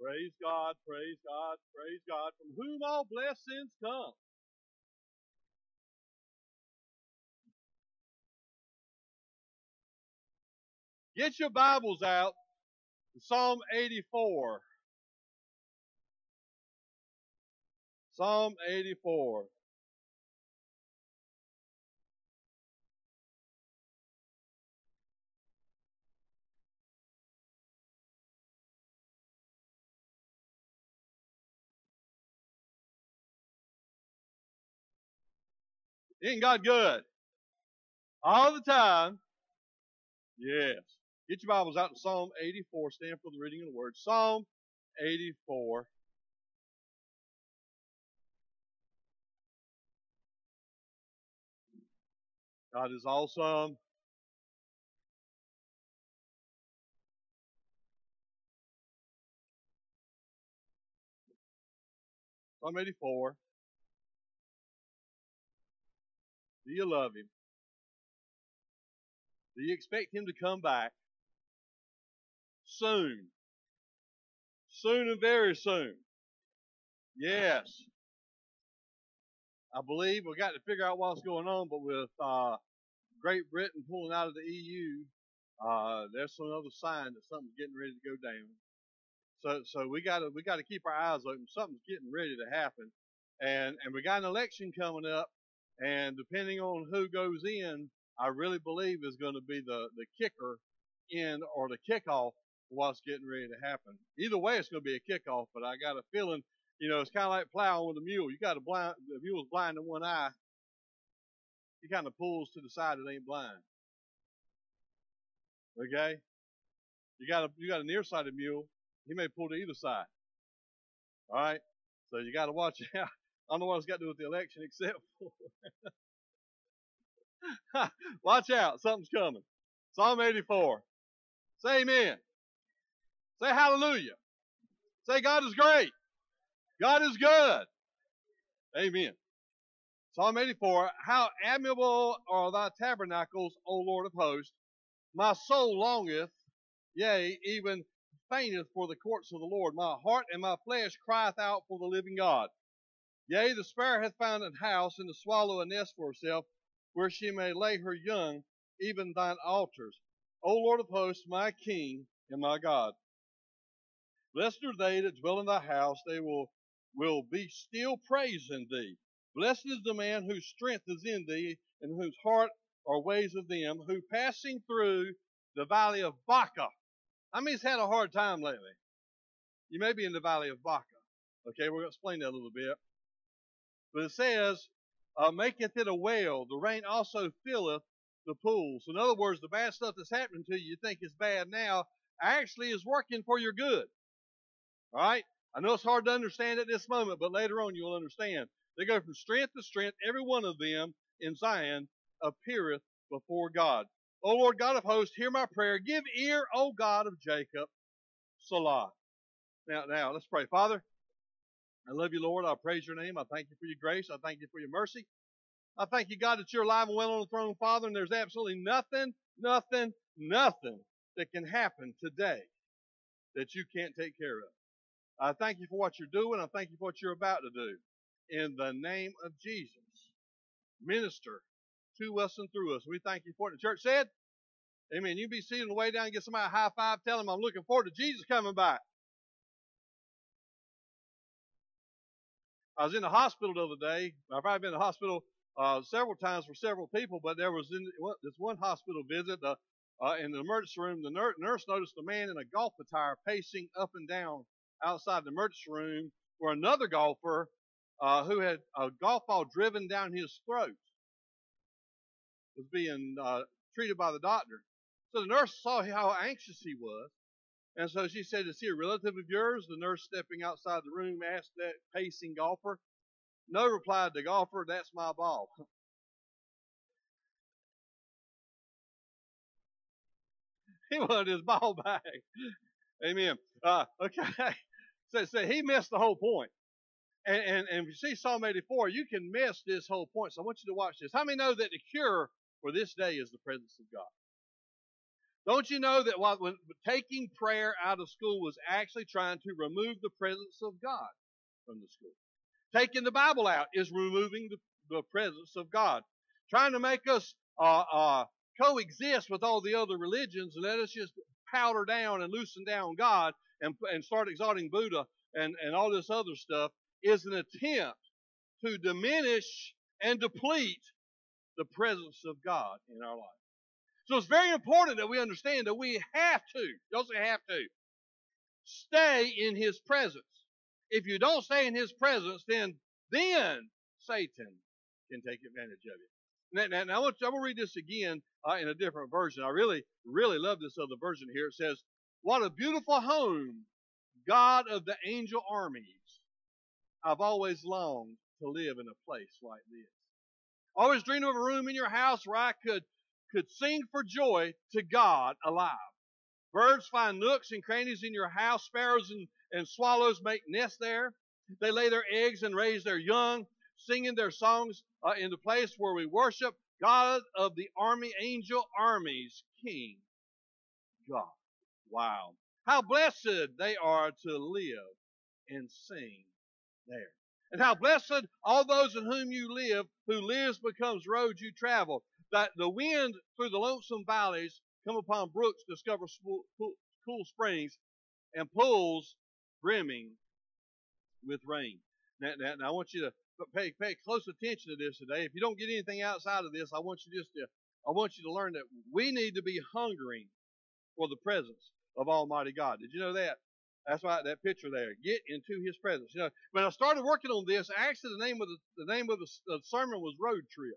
Praise God, praise God, praise God, from whom all blessings come. Get your Bibles out. Psalm 84. Psalm 84. Isn't God good? All the time. Yes. Get your Bibles out to Psalm 84. Stand for the reading of the word. Psalm 84. God is awesome. Psalm 84. Do you love Him? Do you expect Him to come back? Soon. Soon and very soon. Yes. I believe we've got to figure out what's going on, but with Great Britain pulling out of the EU, there's another sign that something's getting ready to go down. So we gotta keep our eyes open. Something's getting ready to happen, and we got an election coming up, and depending on who goes in, I really believe is going to be the kicker in or the kickoff for what's getting ready to happen. Either way, it's going to be a kickoff. But I got a feeling, it's kind of like plowing with a mule. You got the mule's blind in one eye. He kind of pulls to the side that ain't blind. Okay, you got a nearsighted mule. He may pull to either side. All right, so you got to watch out. I don't know what it's got to do with the election except for watch out, something's coming. Psalm 84. Say amen. Say hallelujah. Say God is great. God is good. Amen. Psalm 84. How amiable are thy tabernacles, O Lord of hosts. My soul longeth, yea, even fainteth for the courts of the Lord. My heart and my flesh crieth out for the living God. Yea, the sparrow hath found an house, and the swallow a nest for herself, where she may lay her young, even thine altars. O Lord of hosts, my King and my God. Blessed are they that dwell in thy house, they will be still praising thee. Blessed is the man whose strength is in thee, and whose heart are ways of them, who passing through the valley of Baca. How many's had a hard time lately? You may be in the valley of Baca. Okay, we're going to explain that a little bit. But it says, maketh it a well. The rain also filleth the pools. In other words, the bad stuff that's happening to you think is bad now, actually is working for your good. All right? I know it's hard to understand at this moment, but later on you'll understand. They go from strength to strength. Every one of them in Zion appeareth before God. O Lord God of hosts, hear my prayer. Give ear, O God of Jacob. Salah. Now, let's pray. Father, I love you, Lord. I praise your name. I thank you for your grace. I thank you for your mercy. I thank you, God, that you're alive and well on the throne, Father, and there's absolutely nothing that can happen today that you can't take care of. I thank you for what you're doing. I thank you for what you're about to do. In the name of Jesus, minister to us and through us. We thank you for it. The church said, amen. You be seated on the way down and get somebody a high five. Tell them I'm looking forward to Jesus coming back. I was in the hospital the other day. I've probably been in the hospital several times for several people, but there was this one hospital visit in the emergency room. The nurse noticed a man in a golf attire pacing up and down outside the emergency room, where another golfer who had a golf ball driven down his throat was being treated by the doctor. So the nurse saw how anxious he was, and so she said, "Is he a relative of yours?" The nurse, stepping outside the room, asked that pacing golfer. "No," replied the golfer, "that's my ball." He wanted his ball back. Amen. Okay. So he missed the whole point. And if you see Psalm 84, you can miss this whole point. So I want you to watch this. How many know that the cure for this day is the presence of God? Don't you know that when taking prayer out of school was actually trying to remove the presence of God from the school? Taking the Bible out is removing the presence of God. Trying to make us coexist with all the other religions and let us just powder down and loosen down God and start exalting Buddha and all this other stuff is an attempt to diminish and deplete the presence of God in our life. So it's very important that we understand that we have to, don't say have to, stay in His presence. If you don't stay in His presence, then Satan can take advantage of you. Now I'm going to read this again in a different version. I really, really love this other version here. It says, "What a beautiful home, God of the angel armies. I've always longed to live in a place like this. Always dreamed of a room in your house where I could sing for joy to God alive. Birds find nooks and crannies in your house. Sparrows and swallows make nests there. They lay their eggs and raise their young, singing their songs in the place where we worship God of the angel armies, King God." Wow. How blessed they are to live and sing there. And how blessed all those in whom you live, who lives becomes road you travel. That the wind through the lonesome valleys come upon brooks, discover cool springs, and pools brimming with rain. Now I want you to pay close attention to this today. If you don't get anything outside of this, I want you to learn that we need to be hungering for the presence of Almighty God. Did you know that? That's right, that picture there. Get into His presence. You know, when I started working on this, actually the name of the sermon was Road Trip.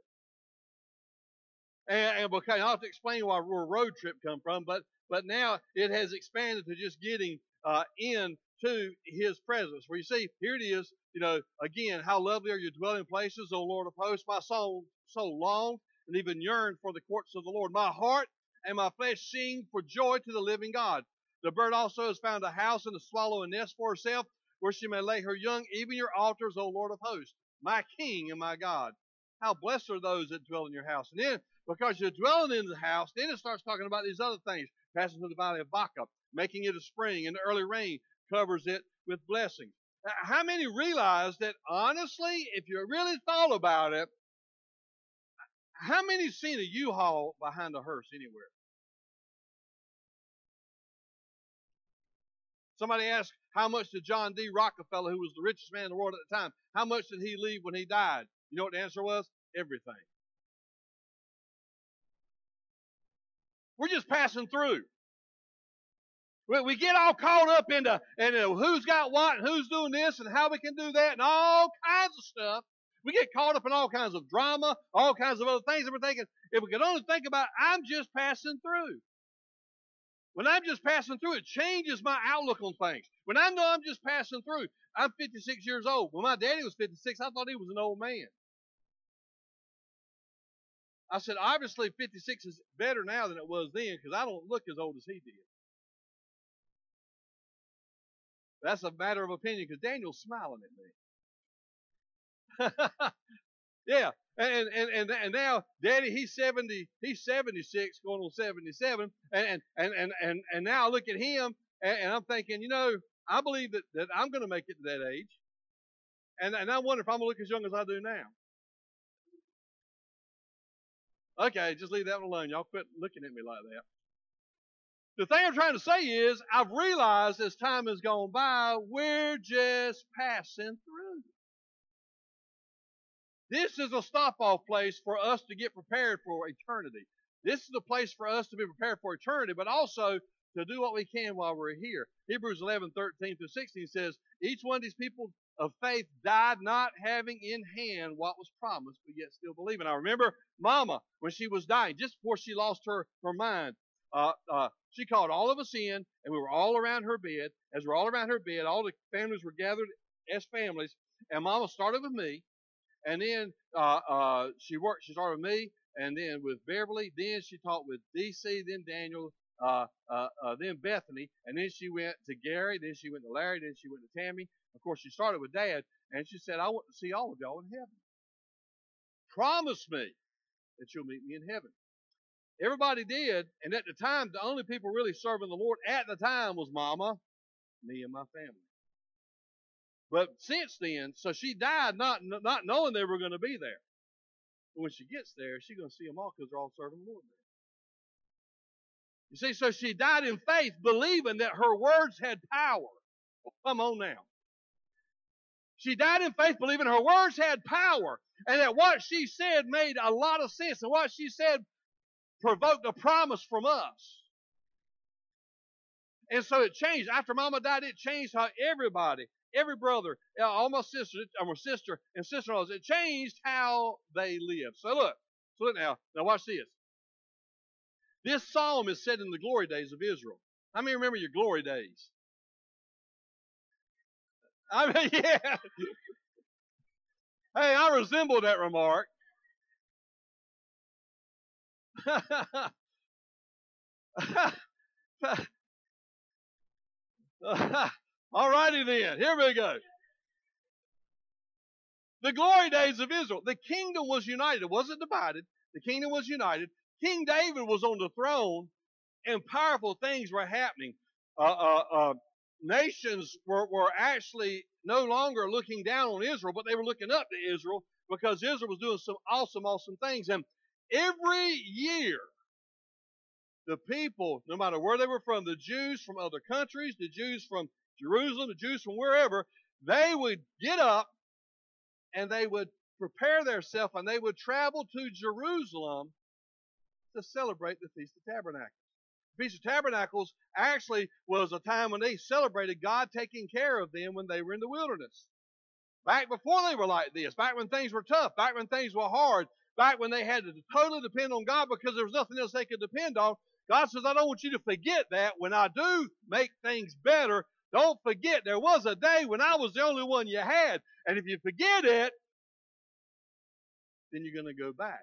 And because I'll have to explain where road trip come from, but now it has expanded to just getting into His presence. Where you see, here it is, you know, again, how lovely are your dwelling places, O Lord of hosts. My soul so longed and even yearned for the courts of the Lord. My heart and my flesh sing for joy to the living God. The bird also has found a house and the swallow a nest for herself, where she may lay her young, even your altars, O Lord of hosts, my King and my God. How blessed are those that dwell in your house. And then, because you're dwelling in the house, then it starts talking about these other things. Passing through the valley of Baca, making it a spring, and the early rain covers it with blessings. How many realize that, honestly, if you really thought about it, how many seen a U-Haul behind a hearse anywhere? Somebody asked, how much did John D. Rockefeller, who was the richest man in the world at the time, how much did he leave when he died? You know what the answer was? Everything. We're just passing through. We get all caught up into who's got what and who's doing this and how we can do that and all kinds of stuff. We get caught up in all kinds of drama, all kinds of other things, and we're thinking, if we could only think about, I'm just passing through. When I'm just passing through, it changes my outlook on things. When I know I'm just passing through, I'm 56 years old. When my daddy was 56, I thought he was an old man. I said, obviously 56 is better now than it was then because I don't look as old as he did. That's a matter of opinion because Daniel's smiling at me. Yeah. And now Daddy, he's 76, going on 77, and now I look at him and I'm thinking, you know, I believe that I'm going to make it to that age, and I wonder if I'm going to look as young as I do now. Okay, just leave that one alone. Y'all quit looking at me like that. The thing I'm trying to say is, I've realized as time has gone by, we're just passing through. This is a stop-off place for us to get prepared for eternity. This is a place for us to be prepared for eternity, but also to do what we can while we're here. Hebrews 11:13-16 says, each one of these people of faith died not having in hand what was promised, but yet still believing. I remember Mama, when she was dying, just before she lost her mind, she called all of us in, and we were all around her bed. As we're all around her bed, all the families were gathered as families, and Mama started with me. And then she started with me, and then with Beverly. Then she talked with DC, then Daniel, then Bethany, and then she went to Gary. Then she went to Larry. Then she went to Tammy. Of course, she started with Dad, and she said, "I want to see all of y'all in heaven. Promise me that you'll meet me in heaven." Everybody did, and at the time, the only people really serving the Lord at the time was Mama, me, and my family. But since then, so she died not knowing they were going to be there. But when she gets there, she's going to see them all because they're all serving the Lord there. You see, so she died in faith, believing that her words had power. Well, come on now. She died in faith, believing her words had power, and that what she said made a lot of sense, and what she said provoked a promise from us. And so it changed. After Mama died, it changed how everybody, every brother, all my sisters, my sister and sister-in-laws, it changed how they lived. So look now watch this. This psalm is set in the glory days of Israel. How many remember your glory days? I mean, yeah. Hey, I resemble that remark. All righty then. Here we go. The glory days of Israel. The kingdom was united. It wasn't divided. The kingdom was united. King David was on the throne, and powerful things were happening. Nations were actually no longer looking down on Israel, but they were looking up to Israel because Israel was doing some awesome things. And every year, the people, no matter where they were from, the Jews from other countries, the Jews from Jerusalem, the Jews from wherever, they would get up and they would prepare themselves and they would travel to Jerusalem to celebrate the Feast of Tabernacles. The Feast of Tabernacles actually was a time when they celebrated God taking care of them when they were in the wilderness. Back before they were like this, back when things were tough, back when things were hard, back when they had to totally depend on God because there was nothing else they could depend on, God says, I don't want you to forget that when I do make things better. Don't forget there was a day when I was the only one you had. And if you forget it, then you're going to go back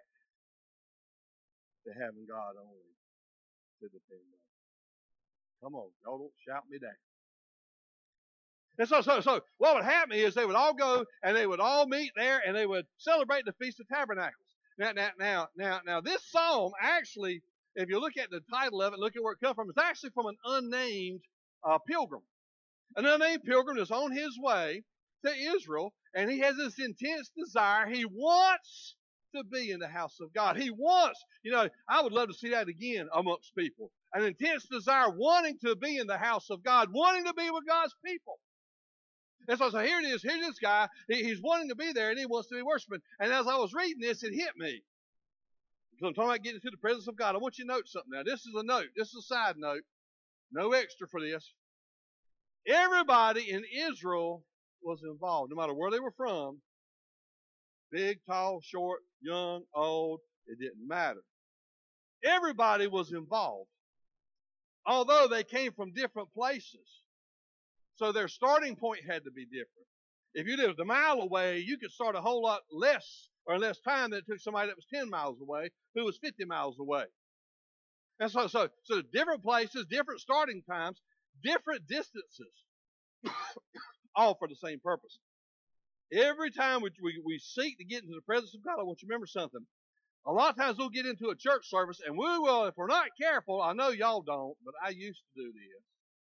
to having God only to depend on. Come on, y'all don't shout me down. And so what would happen is they would all go and they would all meet there and they would celebrate the Feast of Tabernacles. Now, this psalm actually, if you look at the title of it, look at where it comes from, it's actually from an unnamed pilgrim. An unnamed pilgrim is on his way to Israel, and he has this intense desire. He wants to be in the house of God. He wants, I would love to see that again amongst people. An intense desire, wanting to be in the house of God, wanting to be with God's people. And so here it is. Here's this guy. He's wanting to be there, and he wants to be worshiping. And as I was reading this, it hit me. Because I'm talking about getting into the presence of God. I want you to note something now. This is a note. This is a side note. No extra for this. Everybody in Israel was involved, no matter where they were from. Big, tall, short, young, old, it didn't matter. Everybody was involved, although they came from different places. So their starting point had to be different. If you lived a mile away, you could start a whole lot less time than it took somebody that was 10 miles away who was 50 miles away. And so different places, different starting times, different distances, all for the same purpose. Every time we seek to get into the presence of God, I want you to remember something. A lot of times we'll get into a church service and we will, if we're not careful, I know y'all don't, but I used to do this.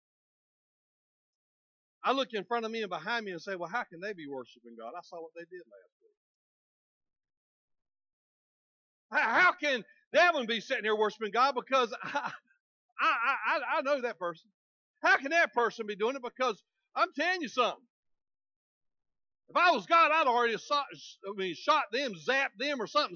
I look in front of me and behind me and say, well, how can they be worshiping God? I saw what they did last week. How can that one be sitting here worshiping God? Because I know that person. How can that person be doing it? Because I'm telling you something. If I was God, I'd already shot them, zapped them, or something.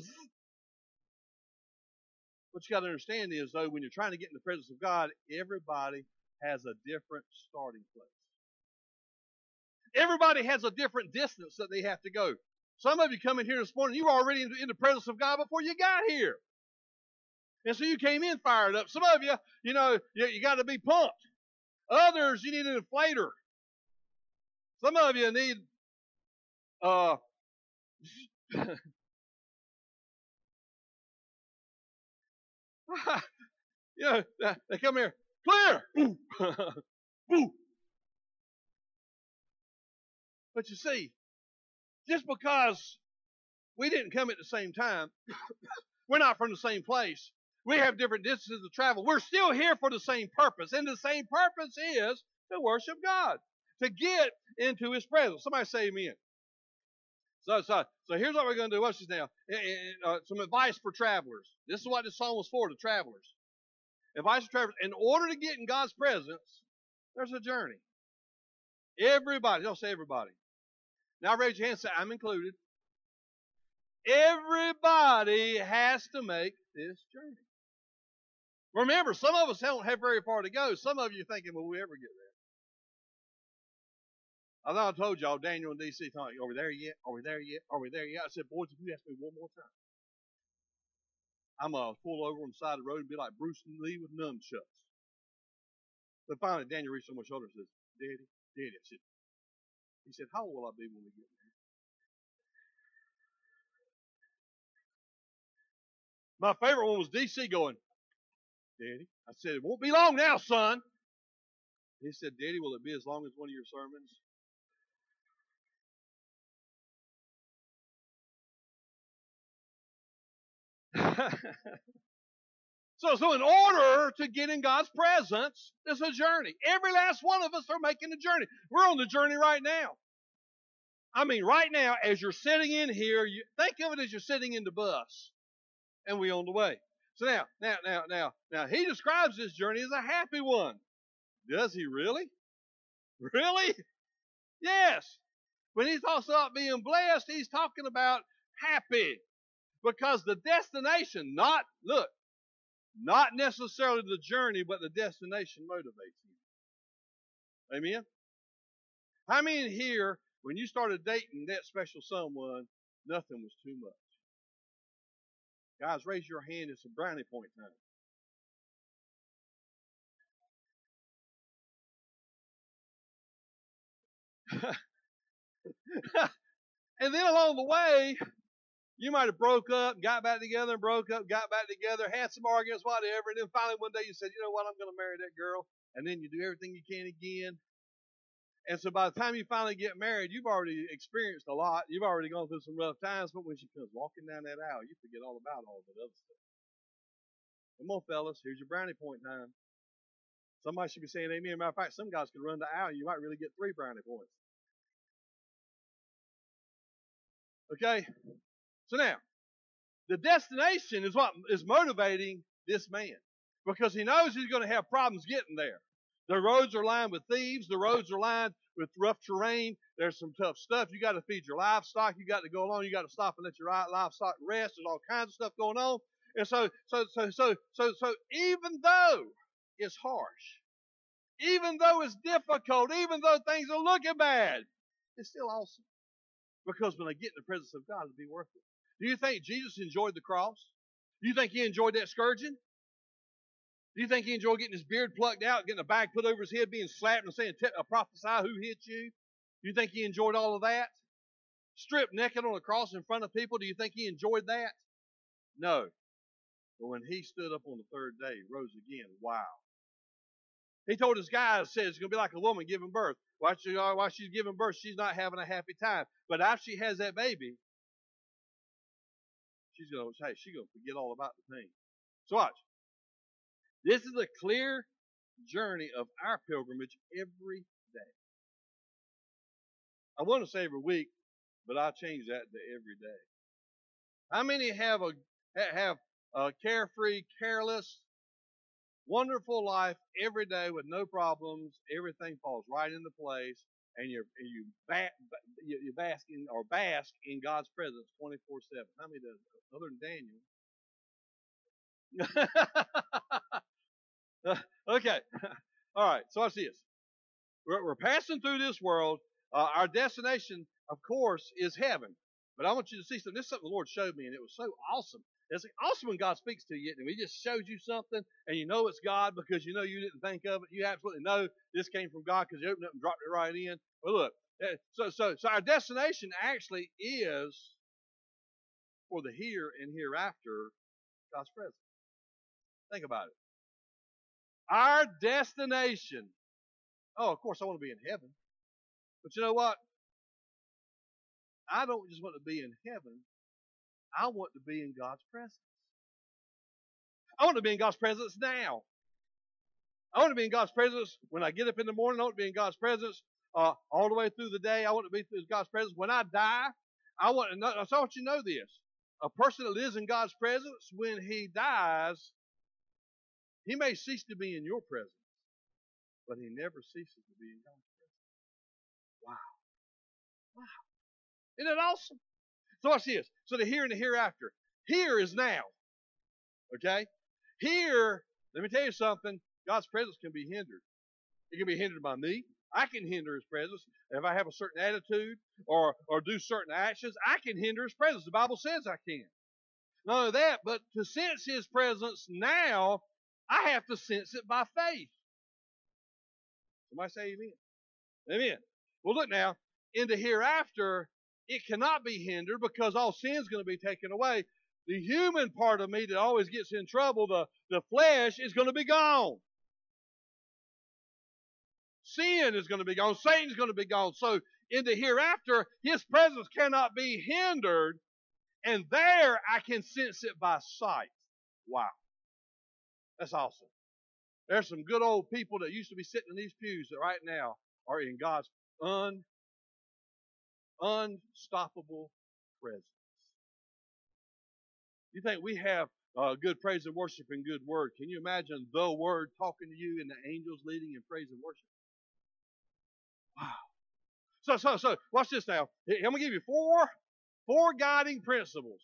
What you got to understand is, though, when you're trying to get in the presence of God, everybody has a different starting place. Everybody has a different distance that they have to go. Some of you come in here this morning, you were already in the presence of God before you got here. And so you came in fired up. Some of you, you got to be pumped. Others, you need an inflator. Some of you need they come here, clear. But you see, just because we didn't come at the same time, we're not from the same place, We have different distances to travel. We're still here for the same purpose. And the same purpose is to worship God, to get into His presence. Somebody say amen. So here's what we're going to do. Watch this now. Some advice for travelers. This is what this song was for, the travelers. Advice for travelers. In order to get in God's presence, there's a journey. Everybody, don't say everybody. Now raise your hand and say, I'm included. Everybody has to make this journey. Remember, some of us don't have very far to go. Some of you are thinking, will we ever get there? I thought I told y'all, Daniel and DC, talking, are we there yet? Are we there yet? Are we there yet? I said, boys, if you ask me one more time, I'm going to pull over on the side of the road and be like Bruce Lee with nunchucks. But finally, Daniel reached on my shoulder and says, Daddy, I said, he said, how old will I be when we get there? My favorite one was DC going, Daddy. I said, it won't be long now, son. He said, Daddy, will it be as long as one of your sermons? So in order to get in God's presence, it's a journey. Every last one of us are making a journey. We're on the journey right now. I mean, right now, as you're sitting in here, think of it as you're sitting in the bus, and we're on the way. So now, he describes this journey as a happy one. Does he really? Really? Yes. When he talks about being blessed, he's talking about happy. Because the destination, not necessarily the journey, but the destination motivates you. Amen? How many here, when you started dating that special someone, nothing was too much? Guys, raise your hand. It's a brownie point time. And then along the way, you might have broke up, got back together, and broke up, got back together, had some arguments, whatever, and then finally one day you said, you know what, I'm going to marry that girl. And then you do everything you can again. And so by the time you finally get married, you've already experienced a lot. You've already gone through some rough times, but when she comes walking down that aisle, you forget all about all that other stuff. Come on, fellas, here's your brownie point time. Somebody should be saying amen. Matter of fact, some guys could run the aisle, you might really get 3 brownie points. Okay? So now, the destination is what is motivating this man, because he knows he's going to have problems getting there. The roads are lined with thieves. The roads are lined with rough terrain. There's some tough stuff. You got to feed your livestock. You got to go along. You got to stop and let your livestock rest. There's all kinds of stuff going on. And so even though it's harsh, even though it's difficult, even though things are looking bad, it's still awesome. Because when I get in the presence of God, it'll be worth it. Do you think Jesus enjoyed the cross? Do you think he enjoyed that scourging? Do you think he enjoyed getting his beard plucked out, getting a bag put over his head, being slapped and saying, prophesy who hit you? Do you think he enjoyed all of that? Stripped naked on a cross in front of people, do you think he enjoyed that? No. But when he stood up on the third day, rose again, wow. He told his guys, said it's going to be like a woman giving birth. While she's giving birth, she's not having a happy time. But after she has that baby, she's going to forget all about the pain. So watch. This is a clear journey of our pilgrimage every day. I want to say every week, but I'll change that to every day. How many have a carefree, careless, wonderful life every day with no problems? Everything falls right into place, and you bask in God's presence 24/7. How many does that? Other than Daniel. Okay. All right. So watch this. We're passing through this world. Our destination, of course, is heaven. But I want you to see something. This is something the Lord showed me, and it was so awesome. It's awesome when God speaks to you, and He just shows you something, and you know it's God because you know you didn't think of it. You absolutely know this came from God because you opened it up and dropped it right in. Well, look. So our destination actually is for the here and hereafter, God's presence. Think about it. Our destination. Oh, of course, I want to be in heaven. But you know what? I don't just want to be in heaven. I want to be in God's presence. I want to be in God's presence now. I want to be in God's presence when I get up in the morning. I want to be in God's presence all the way through the day. I want to be in God's presence. When I die, I want to know. So I want you to know this. A person that lives in God's presence, when he dies, he may cease to be in your presence, but he never ceases to be in God's presence. Wow. Wow. Isn't that awesome? So watch this. So the here and the hereafter. Here is now. Okay? Here, let me tell you something. God's presence can be hindered. It can be hindered by me. I can hinder his presence. If I have a certain attitude or do certain actions, I can hinder his presence. The Bible says I can. Not only that, but to sense his presence now, I have to sense it by faith. Somebody say amen. Amen. Well, look now. In the hereafter, it cannot be hindered because all sin's going to be taken away. The human part of me that always gets in trouble, the flesh, is going to be gone. Sin is going to be gone. Satan's going to be gone. So in the hereafter, his presence cannot be hindered. And there I can sense it by sight. Wow. That's awesome. There's some good old people that used to be sitting in these pews that right now are in God's unstoppable presence. You think we have good praise and worship and good word. Can you imagine the word talking to you and the angels leading in praise and worship? Wow. So, watch this now. I'm going to give you four guiding principles.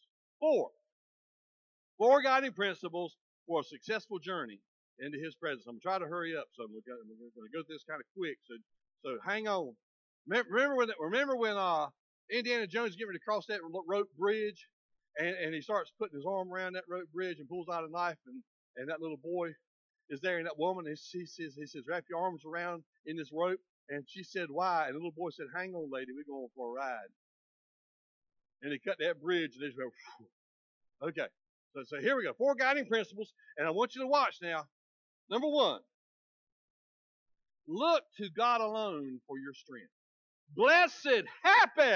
Four guiding principles for a successful journey into his presence. I'm going to try to hurry up, so we're going to go through this kind of quick. So hang on. Remember when Indiana Jones is getting ready to cross that rope bridge, and he starts putting his arm around that rope bridge and pulls out a knife, and that little boy is there, and that woman, and he says, wrap your arms around in this rope. And she said, why? And the little boy said, hang on, lady, we're going for a ride. And he cut that bridge, and they just went, phew. Okay. So here we go. 4 guiding principles, and I want you to watch now. Number 1, look to God alone for your strength. Blessed, happy.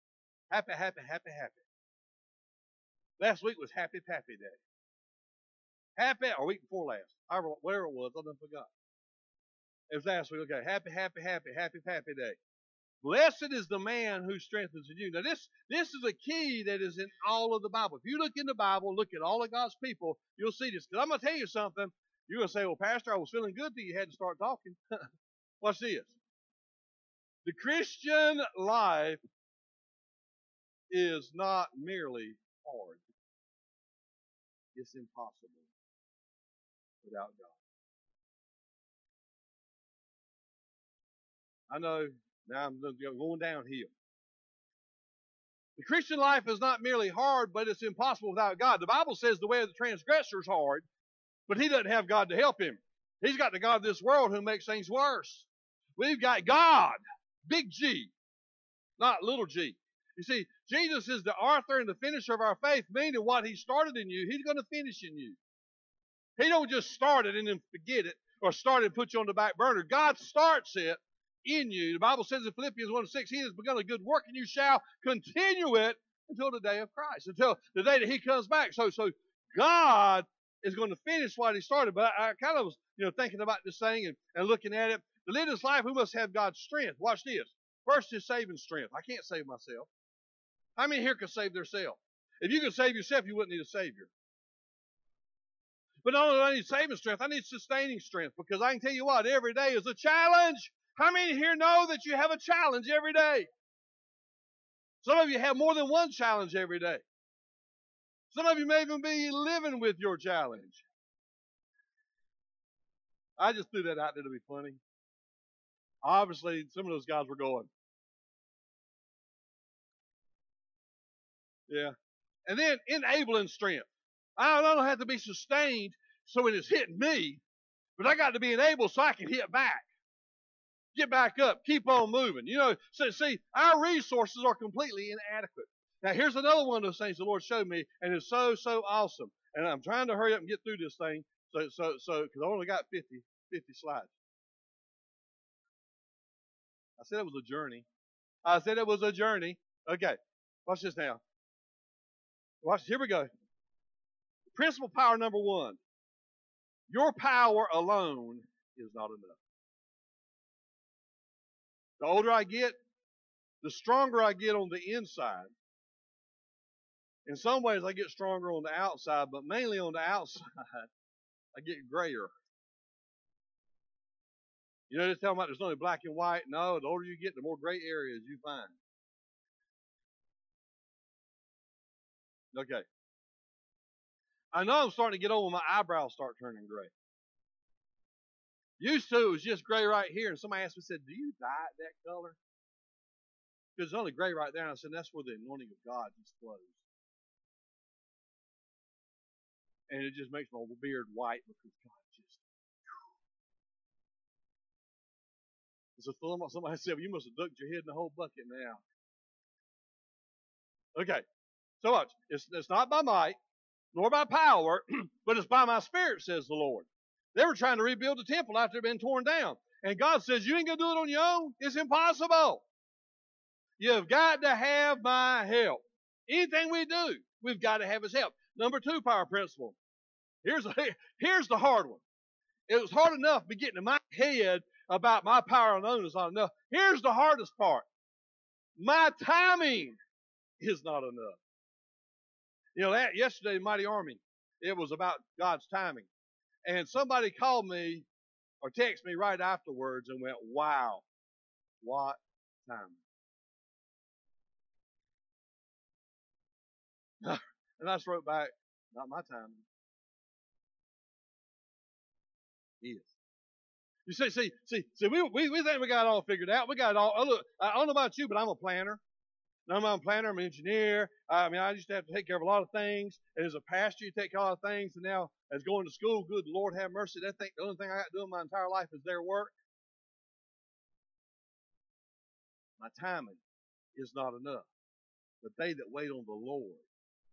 Last week was Happy Pappy Day. Happy, or week before last. Whatever it was, I done forgot. It was last week. Okay, Happy Pappy Day. Blessed is the man who strengthens in you. Now this is a key that is in all of the Bible. If you look in the Bible, look at all of God's people, you'll see this. Because I'm going to tell you something. You're going to say, well, Pastor, I was feeling good till you had to start talking. Watch this. The Christian life is not merely hard. It's impossible without God. I know, now I'm going downhill. The Christian life is not merely hard, but it's impossible without God. The Bible says the way of the transgressor is hard, but he doesn't have God to help him. He's got the God of this world who makes things worse. We've got God, big G, not little g. You see, Jesus is the author and the finisher of our faith, meaning what he started in you, he's going to finish in you. He don't just start it and then forget it, or start it and put you on the back burner. God starts it in you. The Bible says in Philippians 1:6, he has begun a good work, and you shall continue it until the day of Christ, until the day that he comes back. So God is going to finish what he started. But I kind of was thinking about this thing and looking at it. To live this life, we must have God's strength. Watch this. First is saving strength. I can't save myself. How many here can save themselves? If you could save yourself, you wouldn't need a Savior. But not only do I need saving strength, I need sustaining strength, because I can tell you what, every day is a challenge. How many here know that you have a challenge every day? Some of you have more than one challenge every day. Some of you may even be living with your challenge. I just threw that out there to be funny. Obviously, some of those guys were going, yeah. And then enabling strength. I don't have to be sustained so it is hitting me, but I got to be enabled so I can hit back. Get back up. Keep on moving. So see, our resources are completely inadequate. Now, here's another one of those things the Lord showed me, and it's so awesome. And I'm trying to hurry up and get through this thing, so because I only got 50 slides. I said it was a journey. Okay, watch this now. Watch. Here we go. Principle power number 1. Your power alone is not enough. The older I get, the stronger I get on the inside. In some ways, I get stronger on the outside, but mainly on the outside, I get grayer. You know, just talking about there's only black and white. No, the older you get, the more gray areas you find. Okay. I know I'm starting to get old when my eyebrows start turning gray. Used to, it was just gray right here, and somebody asked me, said, do you dye it that color? Because it's only gray right there, and I said, that's where the anointing of God just flows. And it just makes my beard white because God just. So somebody said, well, you must have ducked your head in the whole bucket now. Okay, so watch. It's not by might, nor by power, but it's by my spirit, says the Lord. They were trying to rebuild the temple after it had been torn down. And God says, you ain't going to do it on your own. It's impossible. You've got to have my help. Anything we do, we've got to have his help. Number 2 power principle. Here's the hard one. It was hard enough to get in my head about my power alone is not enough. Here's the hardest part. My timing is not enough. You know, yesterday, Mighty Army, it was about God's timing. And somebody called me or texted me right afterwards and went, wow, what timing. And I just wrote back, not my timing. His. You see, we think we got it all figured out. We got it all. Oh, look, I don't know about you, but I'm a planner. I'm a planner. I'm an engineer. I used to have to take care of a lot of things. And as a pastor, you take care of a lot of things. And now, as going to school, good Lord have mercy. The only thing I got to do in my entire life is their work. My timing is not enough. But they that wait on the Lord,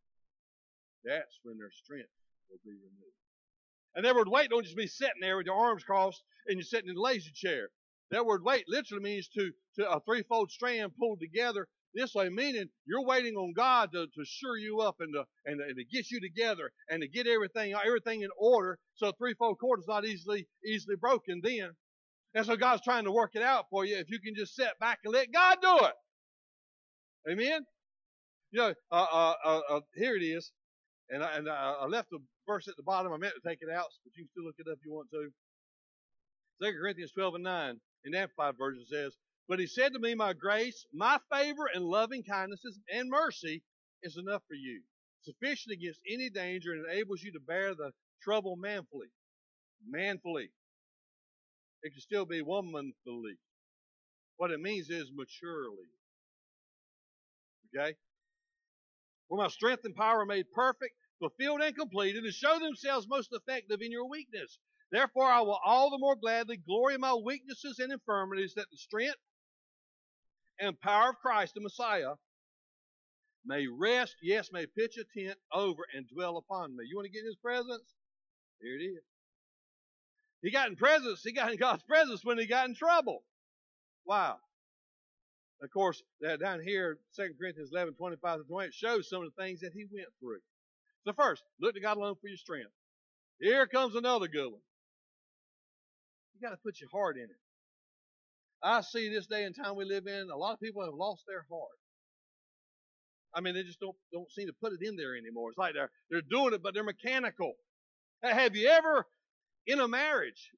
that's when their strength will be renewed. And that word wait don't just be sitting there with your arms crossed and you're sitting in a lazy chair. That word wait literally means to a threefold strand pulled together this way, meaning you're waiting on God to shore you up and to get you together and to get everything in order so a threefold cord is not easily broken then. And so God's trying to work it out for you if you can just sit back and let God do it. Amen? You know, here it is. And I left the verse at the bottom. I meant to take it out, but you can still look it up if you want to. 2 Corinthians 12:9 in the Amplified Version says, but he said to me, my grace, my favor, and loving kindnesses and mercy is enough for you, sufficient against any danger, and enables you to bear the trouble manfully. Manfully. It can still be womanfully. What it means is maturely. Okay? For my strength and power are made perfect, fulfilled, and completed, and show themselves most effective in your weakness. Therefore, I will all the more gladly glory in my weaknesses and infirmities, that the strength and power of Christ, the Messiah, may rest, yes, may pitch a tent over and dwell upon me. You want to get in his presence? Here it is. He got in God's presence when he got in trouble. Wow. Of course, down here, 2 Corinthians 11:25-28 shows some of the things that he went through. So first, look to God alone for your strength. Here comes another good one. You got to put your heart in it. I see this day and time we live in, a lot of people have lost their heart. I mean, they just don't seem to put it in there anymore. It's like they're doing it, but they're mechanical. Have you ever, in a marriage,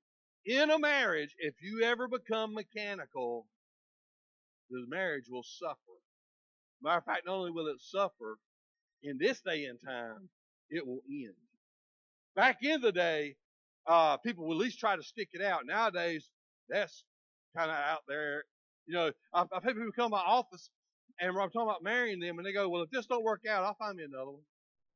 if you ever become mechanical, the marriage will suffer. Matter of fact, not only will it suffer, in this day and time, it will end. Back in the day, people would at least try to stick it out. Nowadays, that's kind of out there. You know, I've had people come to my office, and I'm talking about marrying them, and they go, well, if this don't work out, I'll find me another one.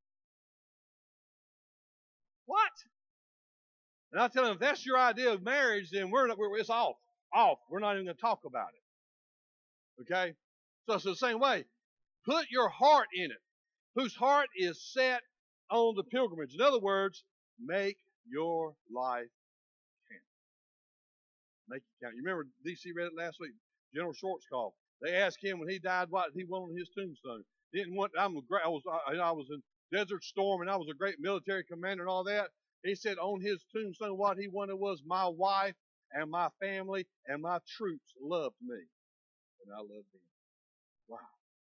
What? And I tell them, if that's your idea of marriage, then it's off. We're not even going to talk about it. Okay? So it's the same way. Put your heart in it. Whose heart is set on the pilgrimage. In other words, make your life count. Make it count. You remember D.C. read it last week. General Schwarzkopf. They asked him when he died what he wanted on his tombstone. He didn't want. I was in Desert Storm and I was a great military commander and all that. He said on his tombstone what he wanted was, my wife and my family and my troops loved me. And I loved them. Wow.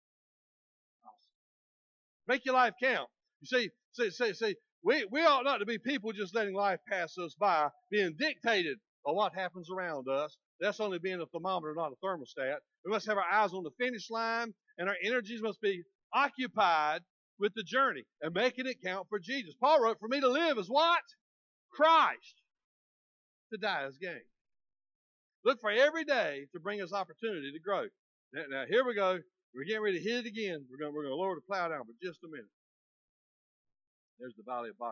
Awesome. Make your life count. You see, we ought not to be people just letting life pass us by, being dictated by what happens around us. That's only being a thermometer, not a thermostat. We must have our eyes on the finish line, and our energies must be occupied with the journey and making it count for Jesus. Paul wrote, for me to live is what? Christ. To die is gain. Look for every day to bring us opportunity to grow. Now here we go. We're getting ready to hit it again. We're going to lower the plow down for just a minute. There's the Valley of Baca.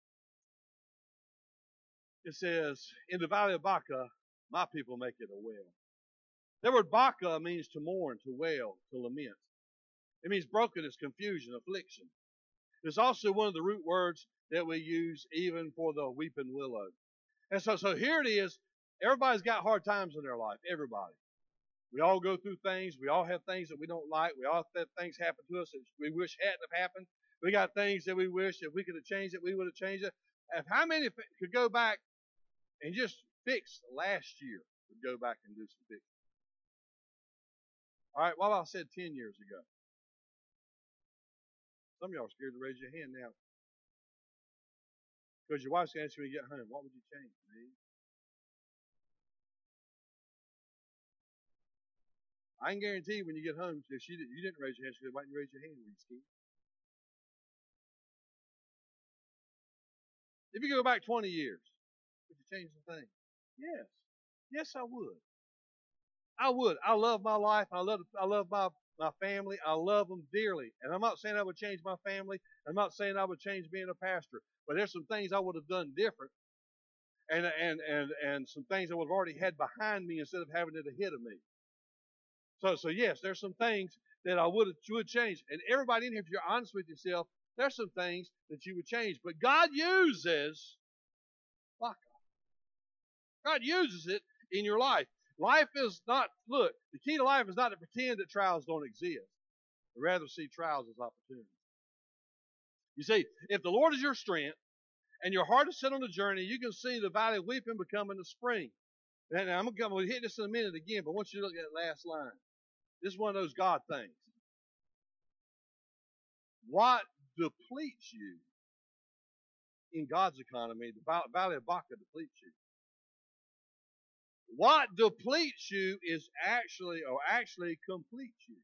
It says, in the Valley of Baca, my people make it a well. That word Baca means to mourn, to wail, to lament. It means brokenness, confusion, affliction. It's also one of the root words that we use even for the weeping willow. And so here it is. Everybody's got hard times in their life. Everybody. We all go through things. We all have things that we don't like. We all have things happen to us that we wish hadn't have happened. We got things that we wish if we could have changed it, we would have changed it. If how many could go back and just fix last year, would go back and do some fixing? All right, what about I said 10 years ago? Some of y'all are scared to raise your hand now. Because your wife's going to ask you when you get home, what would you change, me? I can guarantee when you get home, if you didn't raise your hand, she said, why didn't you raise your hand? Were you scared? If you go back 20 years, would you change the thing? Yes. Yes, I would. I would. I love my life. I love my family. I love them dearly. And I'm not saying I would change my family. I'm not saying I would change being a pastor. But there's some things I would have done different. And some things I would have already had behind me instead of having it ahead of me. So yes, there's some things that I would change. And everybody in here, if you're honest with yourself, there's some things that you would change. But God uses Baca. God uses it in your life. Life is not, look, the key to life is not to pretend that trials don't exist, but rather see trials as opportunities. You see, if the Lord is your strength and your heart is set on the journey, you can see the valley of weeping becoming the spring. And I'm going to hit this in a minute again, but I want you to look at that last line. This is one of those God things. What depletes you in God's economy, the valley of Baca depletes you. What depletes you is actually completes you.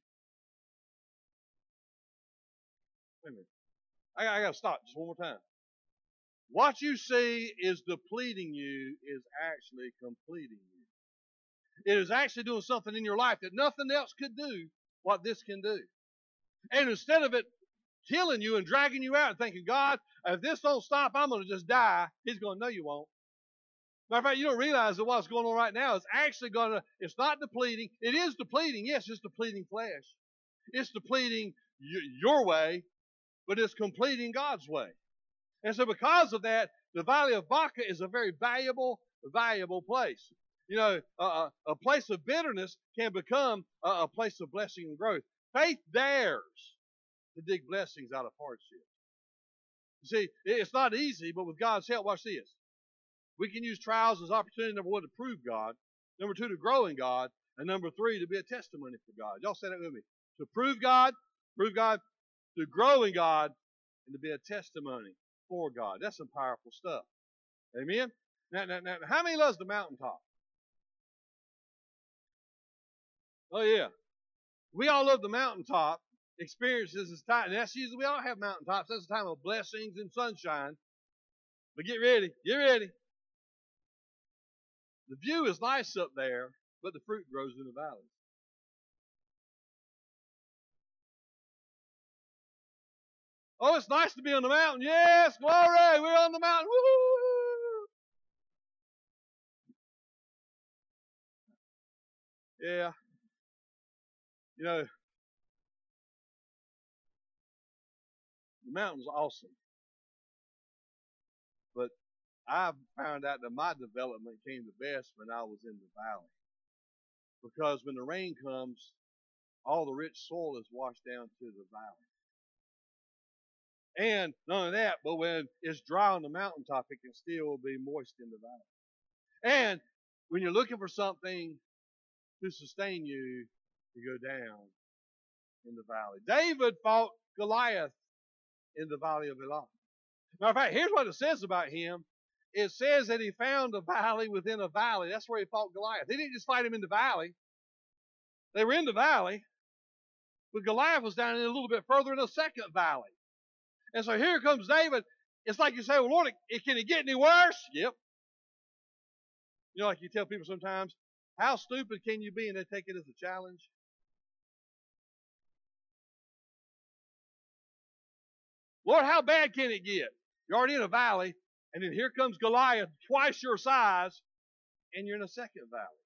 Wait a minute. I got to stop just one more time. What you see is depleting you is actually completing you. It is actually doing something in your life that nothing else could do what this can do. And instead of it killing you and dragging you out and thinking, God, if this don't stop, I'm going to just die, He's going, no, you won't. Matter of fact, you don't realize that what's going on right now is actually it's not depleting. It is depleting. Yes, it's depleting flesh. It's depleting your way, but it's completing God's way. And so because of that, the Valley of Baca is a very valuable place. You know, a place of bitterness can become a place of blessing and growth. Faith dares to dig blessings out of hardship. You see, it's not easy, but with God's help, watch this. We can use trials as opportunity, number one, to prove God. Number two, to grow in God. And number three, to be a testimony for God. Y'all say that with me. To prove God, to grow in God, and to be a testimony for God. That's some powerful stuff. Amen? Now, how many loves the mountaintop? Oh, yeah. We all love the mountaintop experiences. And that's usually, we all have mountaintops. That's a time of blessings and sunshine. But get ready. The view is nice up there, but the fruit grows in the valleys. Oh, it's nice to be on the mountain. Yes, glory, we're on the mountain. Woo! Yeah. You know, the mountain's awesome. But I found out that my development came the best when I was in the valley. Because when the rain comes, all the rich soil is washed down to the valley. And none of that, but when it's dry on the mountaintop, it can still be moist in the valley. And when you're looking for something to sustain you, you go down in the valley. David fought Goliath in the valley of Elah. Matter of fact, here's what it says about him. It says that he found a valley within a valley. That's where he fought Goliath. He didn't just fight him in the valley. They were in the valley, but Goliath was down in a little bit further in a second valley. And so here comes David. It's like you say, well, Lord, can it get any worse? Yep. You know, like you tell people sometimes, how stupid can you be? And they take it as a challenge. Lord, how bad can it get? You're already in a valley, and then here comes Goliath, twice your size, and you're in a second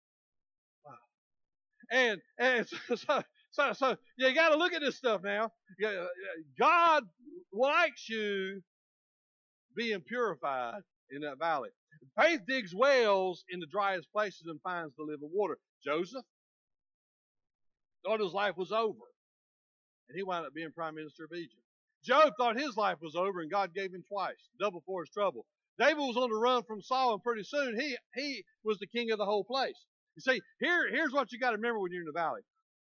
valley. Wow. And so you got to look at this stuff now. God likes you being purified in that valley. Faith digs wells in the driest places and finds the living water. Joseph thought his life was over, and he wound up being prime minister of Egypt. Job thought his life was over, and God gave him twice, double for his trouble. David was on the run from Saul, and pretty soon he was the king of the whole place. You see, here's what you got to remember when you're in the valley.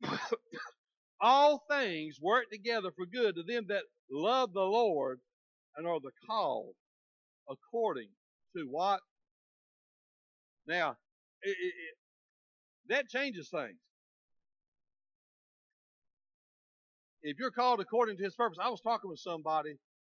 All things work together for good to them that love the Lord and are the called according to what? Now, that changes things. If you're called according to His purpose, I was talking with somebody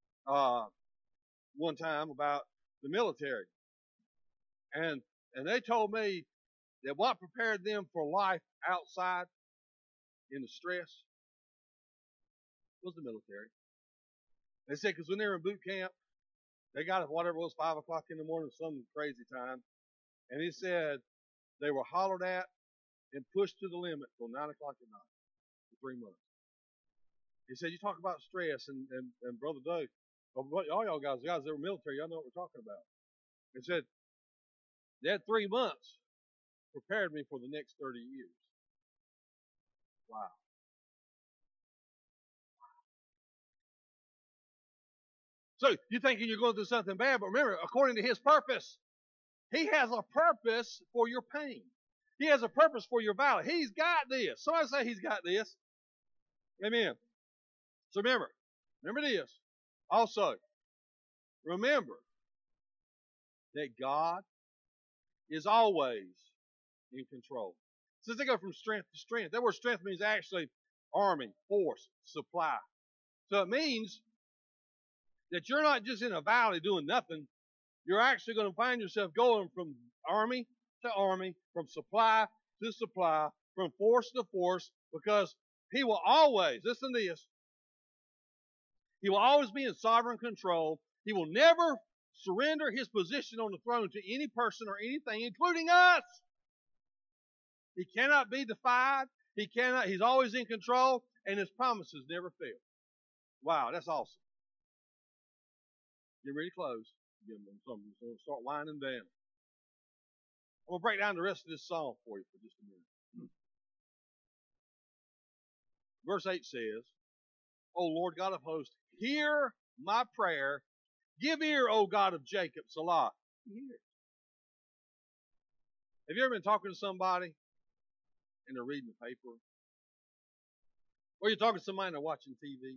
one time about the military, and they told me that what prepared them for life outside in the stress was the military. They said because when they were in boot camp, they got up whatever it was 5 o'clock in the morning, some crazy time, and he said they were hollered at and pushed to the limit till 9 o'clock at night for 3 months. He said, you talk about stress, and Brother Doug, all y'all guys that were military, y'all know what we're talking about. He said, that 3 months prepared me for the next 30 years. Wow. So you're thinking you're going through something bad, but remember, according to His purpose, He has a purpose for your pain. He has a purpose for your valley. He's got this. Somebody say He's got this. Amen. So remember this. Also, remember that God is always in control. Since they go from strength to strength, that word strength means actually army, force, supply. So it means that you're not just in a valley doing nothing. You're actually going to find yourself going from army to army, from supply to supply, from force to force, because He will always, listen to this, He will always be in sovereign control. He will never surrender His position on the throne to any person or anything, including us. He cannot be defied. He's always in control, and His promises never fail. Wow, that's awesome. Get ready to close. I'm going to start winding down. I'm going to break down the rest of this song for you for just a minute. Verse 8 says, O Lord God of hosts, hear my prayer. Give ear, O God of Jacob, Salah. Hear. Have you ever been talking to somebody and they're reading the paper? Or you're talking to somebody and they're watching TV?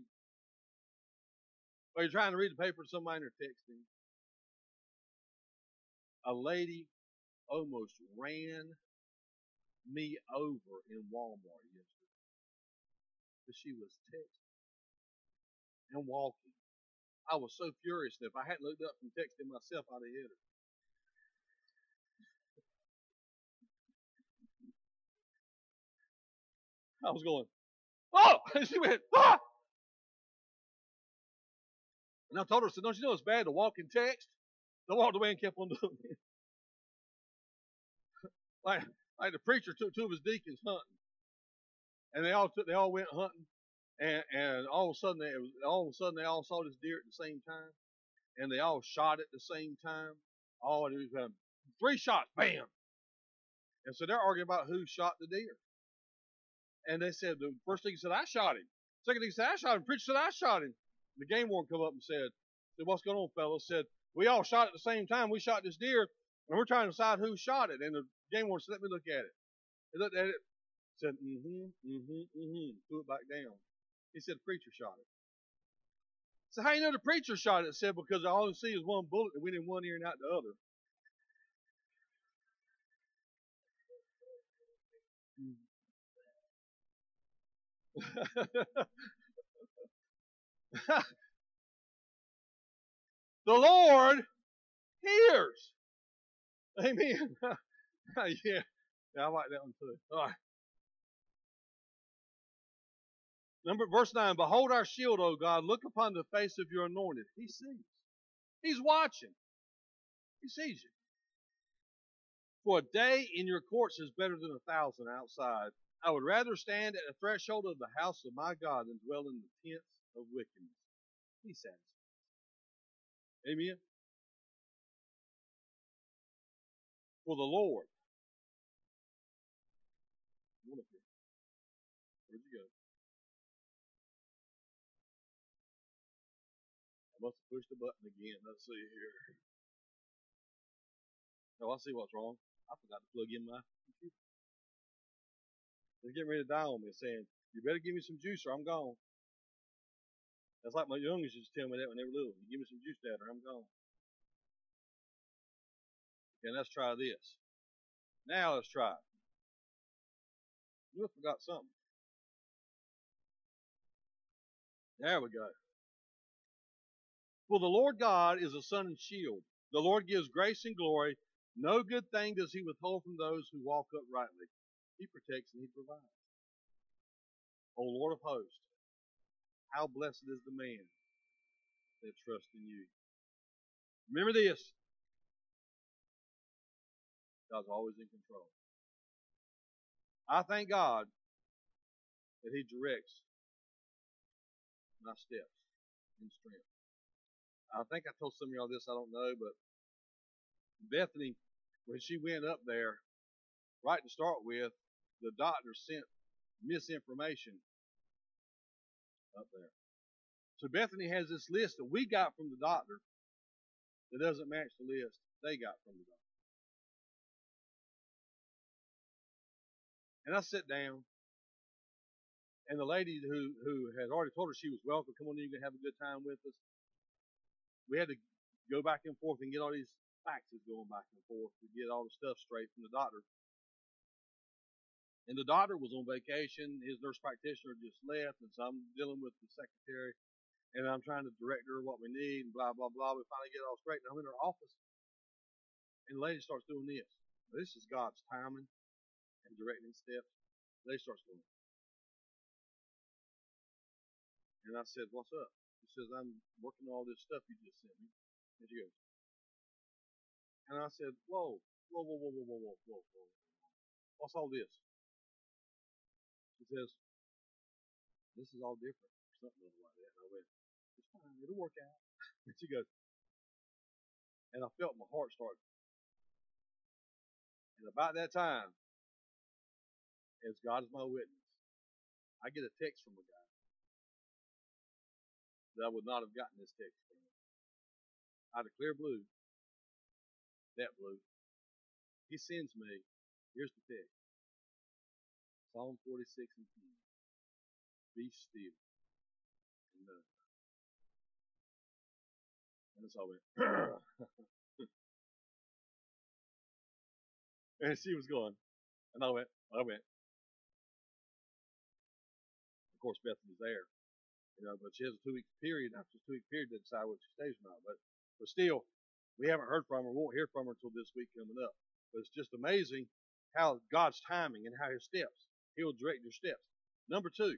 Or you're trying to read the paper to somebody and they're texting? A lady almost ran me over in Walmart yesterday because she was texting and walking. I was so furious that if I hadn't looked up and texted myself, I'd have hit her. I was going, oh! And she went, ah! And I told her, I said, don't you know it's bad to walk and text? So I walked away and kept on doing it. like the preacher took 2 of his deacons hunting, and they all went hunting, and all of a sudden they all saw this deer at the same time, and they all shot at the same time. All it was 3 shots, bam! And so they're arguing about who shot the deer. And they said the first thing he said, I shot him. Second thing he said, I shot him. Preacher said, I shot him. The game warden come up and said, "What's going on, fellas?" Said, "We all shot at the same time. We shot this deer, and we're trying to decide who shot it." And the game warden said, "Let me look at it." He looked at it, said, threw it back down. He said, "The preacher shot it." So how you know the preacher shot it? Said, "Because all you see is one bullet that went in one ear and out the other." The Lord hears. Amen. Yeah. I like that one too. All right. Verse 9. Behold our shield, O God. Look upon the face of your anointed. He sees. He's watching. He sees you. For a day in your courts is better than 1,000 outside. I would rather stand at the threshold of the house of my God than dwell in the tents of wickedness. He satisfies. Amen. For the Lord. Where'd you go? I must have pushed the button again. Let's see here. Oh, I see what's wrong. I forgot to plug in my computer. It's getting ready to die on me, saying, "You better give me some juice or I'm gone." That's like my youngest used to tell me that when they were little. "You give me some juice, Dad, or I'm gone." Okay, let's try this. Now let's try it. I forgot something. There we go. For the Lord God is a sun and shield. The Lord gives grace and glory. No good thing does he withhold from those who walk uprightly. He protects and he provides. O Lord of hosts, how blessed is the man that trusts in you. Remember this. God's always in control. I thank God that he directs my steps in strength. I think I told some of y'all this, I don't know, but Bethany, when she went up there, right to start with, the doctor sent misinformation up there. So Bethany has this list that we got from the doctor that doesn't match the list they got from the doctor. And I sit down, and the lady who had already told her she was welcome, come on in, you can have a good time with us. We had to go back and forth and get all these faxes going back and forth to get all the stuff straight from the doctor. And the doctor was on vacation. His nurse practitioner just left, and so I'm dealing with the secretary, and I'm trying to direct her what we need, and blah, blah, blah. We finally get it all straight, and I'm in her office, and the lady starts doing this. This is God's timing and directing steps. The lady starts doing it. And I said, "What's up?" She says, "I'm working on all this stuff you just sent me." And she goes, and I said, whoa, whoa, whoa, whoa, whoa, whoa, whoa, whoa, whoa. What's all this? She says, "This is all different," or something like that. And I went, "It's fine, it'll work out." And she goes, and I felt my heart start. And about that time, as God is my witness, I get a text from a guy that I would not have gotten this text from. Out of clear blue, that blue, he sends me, here's the text, Psalm 46 and 10. Be still and know. And so I went, and she was going, and I went. Of course, Bethany's there, but she has a 2-week period. After the 2-week period, to decide whether she stays or not. But still, we haven't heard from her. Won't hear from her until this week coming up. But it's just amazing how God's timing and how His steps. He'll direct your steps. Number 2,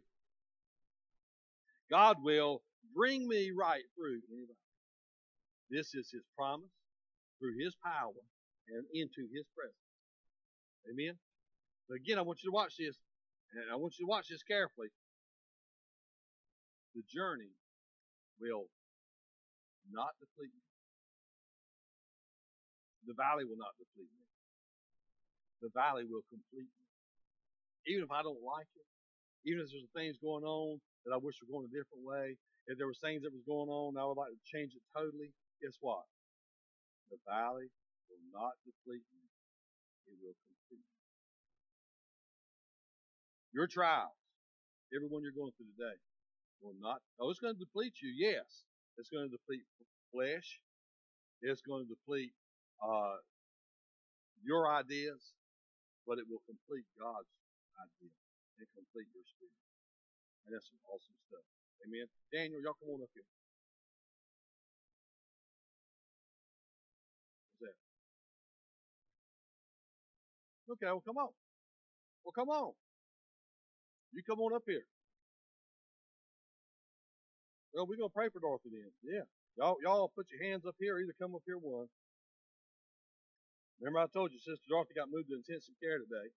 God will bring me right through anybody. This is His promise through His power and into His presence. Amen. But again, I want you to watch this, and I want you to watch this carefully. The journey will not deplete me. The valley will not deplete me. The valley will complete me. Even if I don't like it, even if there's things going on that I wish were going a different way, If there was things that was going on, I would like to change it totally. Guess what? The valley will not deplete you. It will complete you. Your trials, every one you're going through today, will not. Oh, it's going to deplete you. Yes, it's going to deplete flesh. It's going to deplete your ideas, but it will complete God's idea and complete your spirit. And that's some awesome stuff. Amen. Daniel, y'all come on up here. What's that? Okay, well, come on. Well, come on. You come on up here. Well, we're going to pray for Dorothy then. Yeah. Y'all put your hands up here. Either come up here one. Remember I told you Sister Dorothy got moved to intensive care today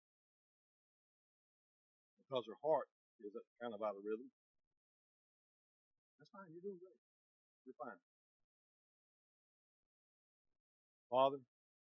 because her heart is kind of out of rhythm. That's fine. You're doing great. You're fine. Father,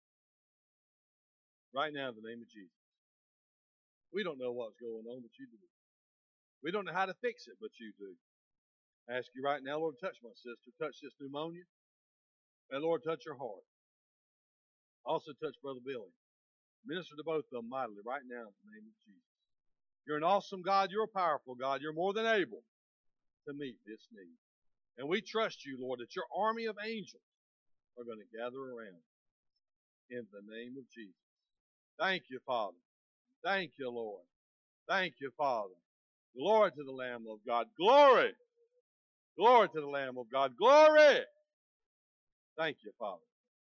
right now in the name of Jesus, we don't know what's going on, but you do. We don't know how to fix it, but you do. I ask you right now, Lord, touch my sister. Touch this pneumonia. And Lord, touch her heart. Also touch Brother Billy. Minister to both of them mightily right now in the name of Jesus. You're an awesome God. You're a powerful God. You're more than able to meet this need. And we trust you, Lord, that your army of angels are going to gather around in the name of Jesus. Thank you, Father. Thank you, Lord. Thank you, Father. Glory to the Lamb of God. Glory. Glory to the Lamb of God. Glory. Thank you, Father.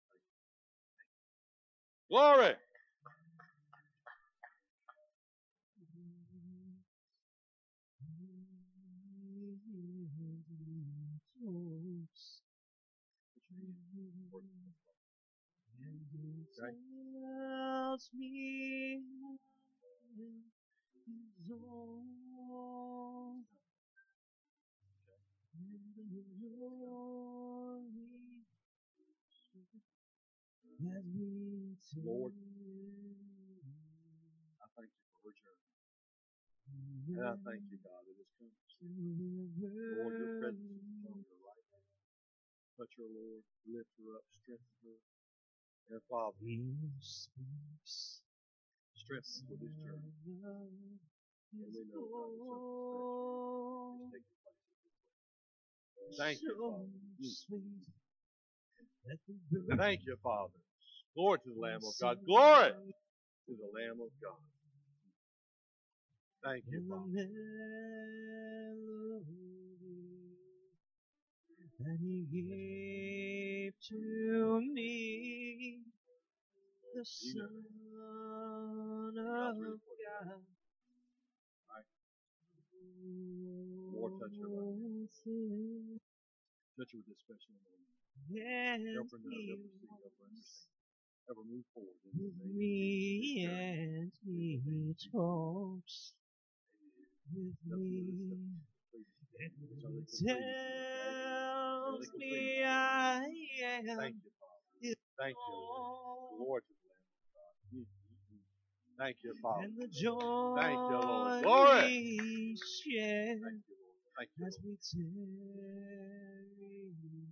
Glory. Okay. Tells me his own. Lord, I thank you for her journey. And I thank you, God, that it's come. Lord, your presence is upon her right now. Touch her, Lord. Lift her up. Strengthen her. And Father, strengthen her for this journey. And we know, God, that something special is taking place. Thank you, Father. Thank you, Father. Glory to the Lamb of God. Glory to the Lamb of God. Thank you, Father. That he gave to me, the Son of God. Lord, touch her right now. Touch her with this special anointing. Help her know, help her see, help her understand. Help her move forward. With me and he talks with me and tells me I am. Thank you, Father. Thank you, Lord. Lord to the Lamb of God. Thank you, Father. And the joy thank you, Lord. Glory. we share Thank you, Lord. Thank you, as Lord. we tarry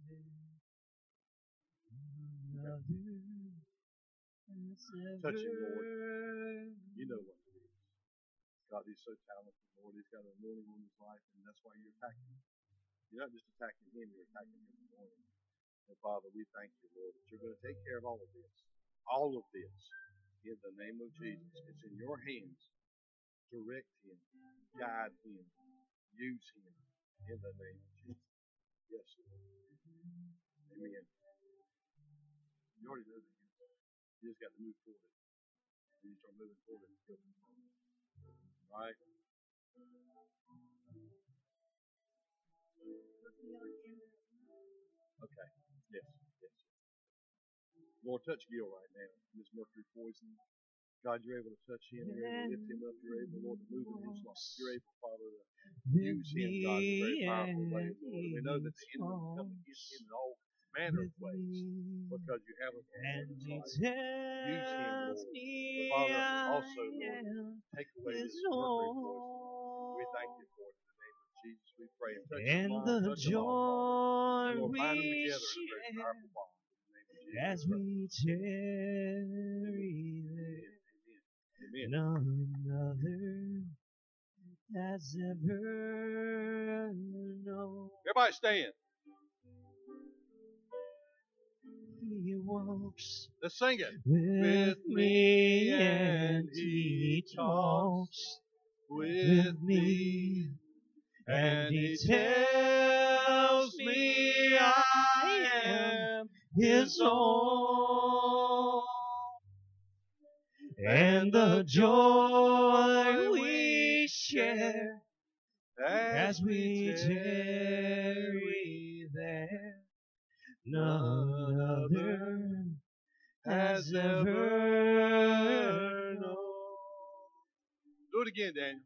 there. Touch him, Lord. You know what it is. God, he's so talented, Lord. He's got an anointing on his life, and that's why you're attacking him. You're not just attacking him, you're attacking him this morning. And Father, we thank you, Lord, that you're going to take care of all of this. All of this. In the name of Jesus. It's in your hands. Direct him. Guide him. Use him. In the name of Jesus. Yes, Lord. Amen. You already know that. You just got to move forward. When you start moving forward, it's good. Right? Okay. Yes. Yes. Lord, touch Gil right now. This mercury poison. God, you're able to touch him. You're able to lift him up. You're able, Lord, to move in his life. You're able, Father, to use him, God, in a very powerful way, Lord. And we know that the enemy will come against him in all manner of ways because you have a plan in his life. Use him, Lord. But Father, also, Lord, take away this mercury poison. We thank you for it in the name of Jesus, we pray. And touch and them all, the touch them all, Father. joy Lord, bind them we together in a very share powerful bond. In the name of as Jesus. we tarry there. Amen. None other has ever known. Everybody stand. He walks Let's sing it. with me and he talks with me and he tells me I am his own. And the joy we share as we tarry there, none other has ever known. Do it again, Daniel.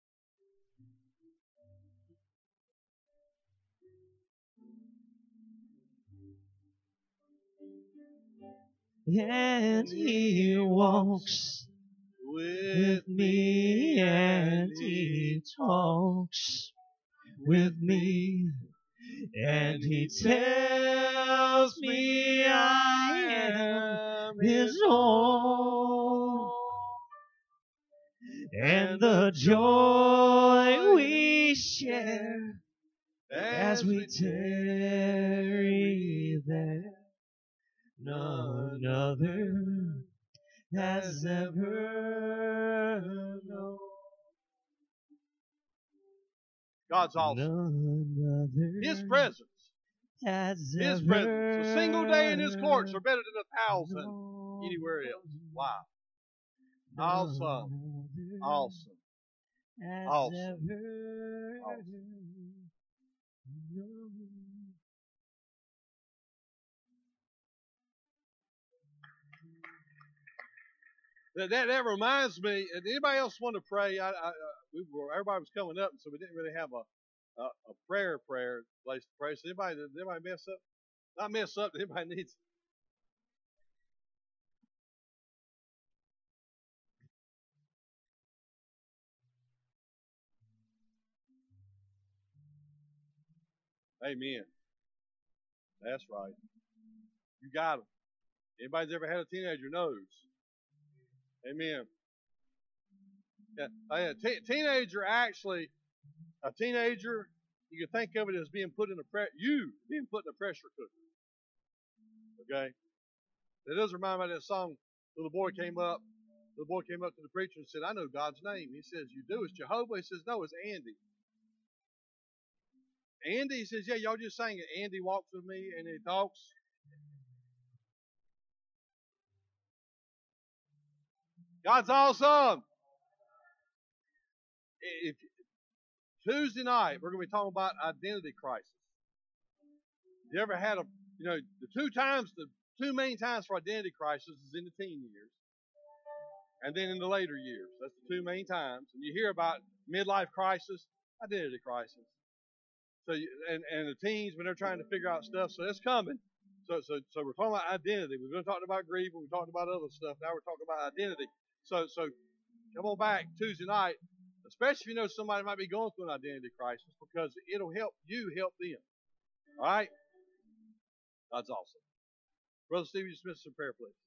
And he walks with me and he talks with me and he tells me I am his own. And the joy we share as we tarry there, none other has ever known. God's awesome. None other His presence. has His presence. A single day in His courts are better than 1,000 anywhere else. Wow. Awesome. Awesome. Awesome. That reminds me. Anybody else want to pray? Everybody was coming up, so we didn't really have a prayer place to pray. So did anybody mess up? Not mess up. Anybody needs. Amen. That's right. You got them. Anybody's ever had a teenager knows. Amen. Yeah, teenager actually, a teenager, you can think of it as being put in a pressure cooker. Okay? That does remind me of that song. Little boy came up to the preacher and said, I know God's name. He says, you do? It's Jehovah? He says, no, it's Andy. Andy, he says, yeah, y'all just sang it. Andy walks with me and he talks. God's awesome. Tuesday night, we're going to be talking about identity crisis. You ever had the two main times for identity crisis is in the teen years and then in the later years. That's the two main times. And you hear about midlife crisis, identity crisis. So, and the teens, when they're trying to figure out stuff, so it's coming. So we're talking about identity. We've been talking about grief, we talked about other stuff. Now we're talking about identity. So come on back Tuesday night, especially if you know somebody might be going through an identity crisis, because it'll help you help them. All right? God's awesome. Brother Steve, you dismiss some prayer, please.